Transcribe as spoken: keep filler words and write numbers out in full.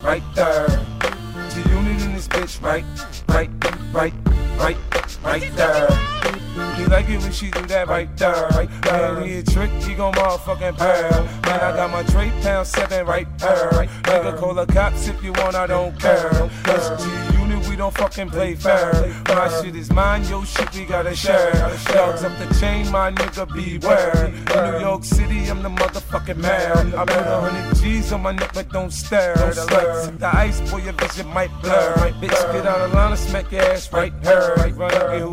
right there. G-Unit in this bitch, right, right, right, right, right there. He like it when she do that right there. Right there. Man, he a trick, he gon' motherfucking pearl. Man, I got my Dre pound seven right there. Right. Nigga call the cops if you want, I don't care. It's G-Unit, we don't fucking play fair. My shit is mine, your shit we gotta share. Dogs up the chain, my nigga beware. In New York City, I'm the motherfucking man. I put a hundred G's on my neck, but don't stare. The lights hit the ice, boy, your vision might blur. Bitch, get out of line and smack your ass right here. Run up